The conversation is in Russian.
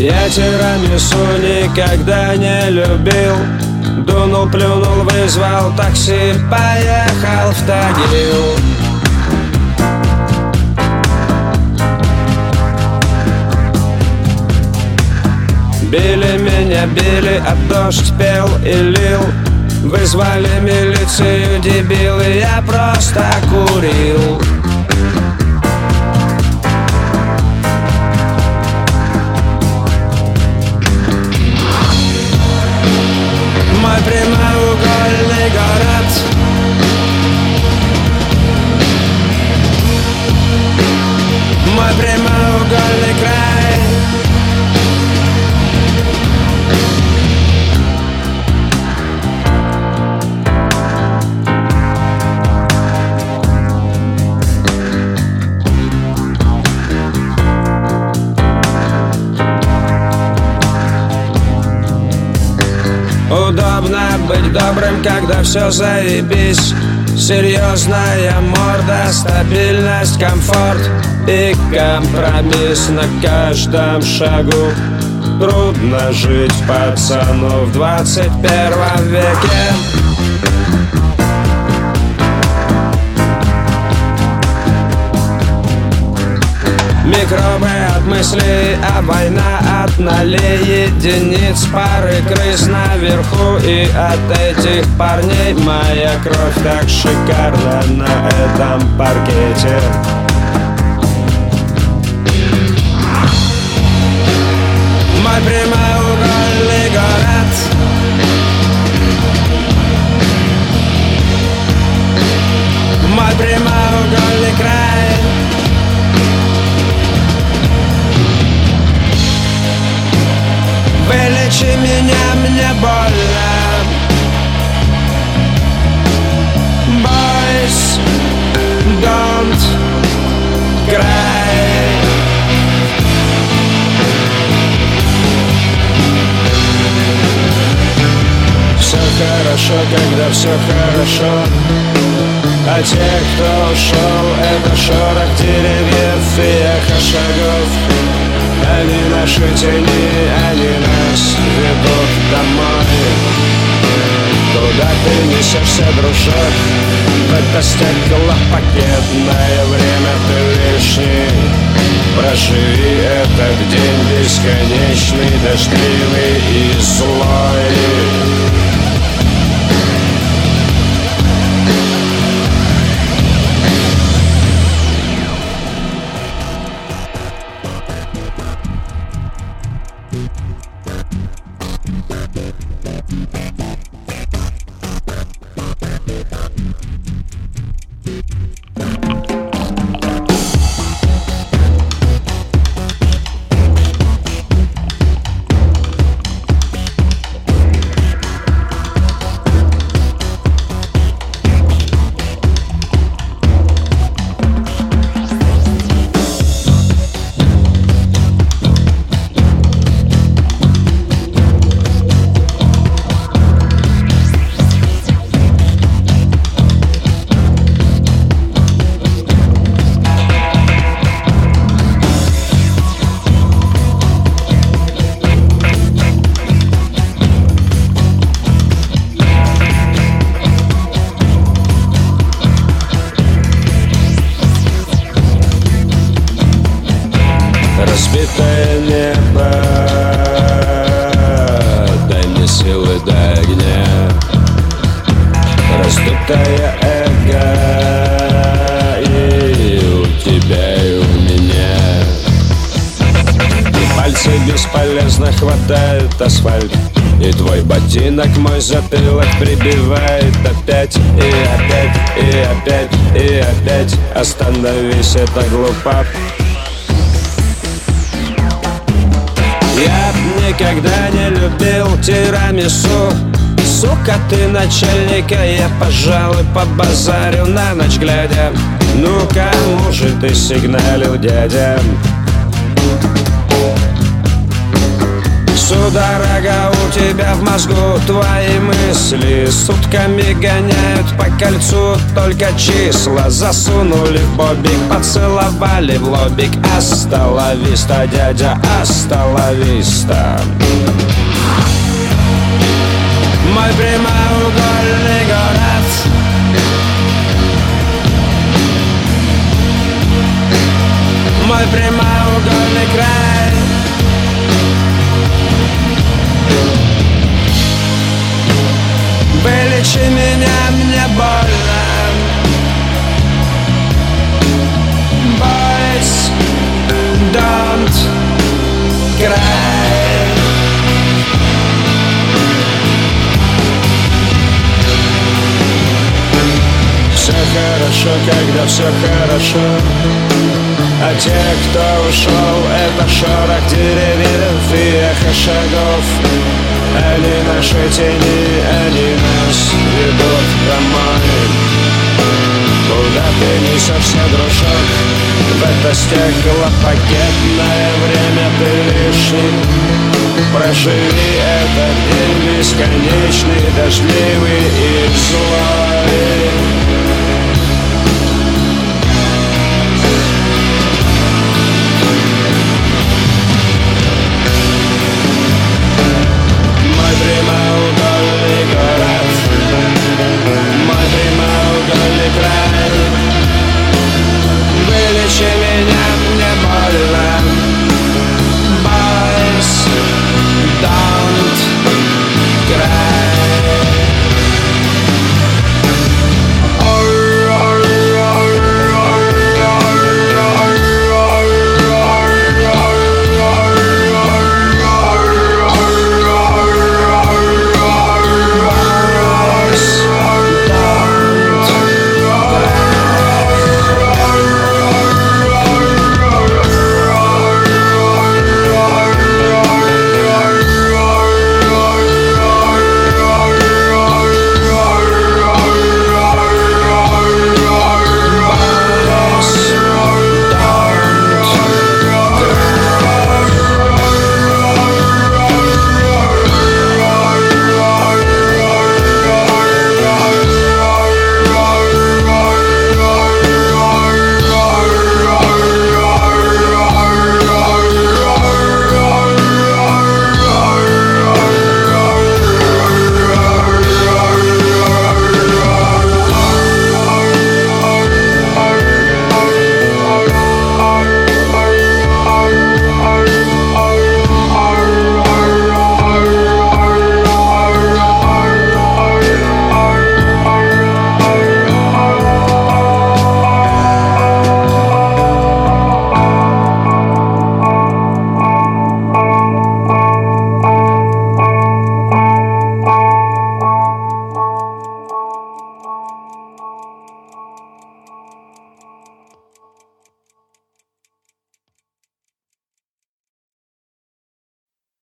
Я тирамису никогда не любил. Дунул, плюнул, вызвал такси, поехал в Тагил. Били меня, били, а дождь пел и лил. Вызвали милицию, дебилы, я просто курил. Мой прямоугольный город, мой прямоугольный край. Удобно быть добрым, когда все заебись. Серьезная морда, стабильность, комфорт и компромисс на каждом шагу. Трудно жить пацану в 21 веке. Микробы от мыслей, а война от нулей. Единиц, пары крыс наверху. И от этих парней моя кровь так шикарна на этом паркете. Мой прямоугольный город, мой прямоугольный край. Вылечи меня, мне больно. Boys, don't cry. Все хорошо, когда все хорошо. А те, кто ушел, это шорох деревьев и эхо шагов. Они наши тени, они нас ведут домой. Куда ты несешься, дружок? В это стеклопакетное время ты лишний. Проживи этот день бесконечный, дождливый и злой. Разбитое небо, дай мне силы, дай огня. Раздутое эго, и у тебя, и у меня. И пальцы бесполезно хватают асфальт, и твой ботинок мой затылок прибивает опять, и опять, и опять, и опять. Остановись, это глупо. Я никогда не любил тирамису. Сука, ты начальника, я, пожалуй, побазарю на ночь глядя. Ну кому же ты сигналил, дядя? Судорога у тебя в мозгу, твои мысли сутками гоняют по кольцу. Только числа засунули в бобик, поцеловали в лобик. Аста ла виста, дядя, аста ла виста. Мой прямоугольный город, мой прямоугольный край. Вылечи меня, мне больно. Boys, don't cry. Все хорошо, когда все хорошо. А те, кто ушел, это шорох деревьев и эхо шагов. Они наши тени, они нас ведут домой. Куда ты несешься, дружок? В это стеклопакетное время ты лишний. Проживи этот день бесконечный, дождливый и злой.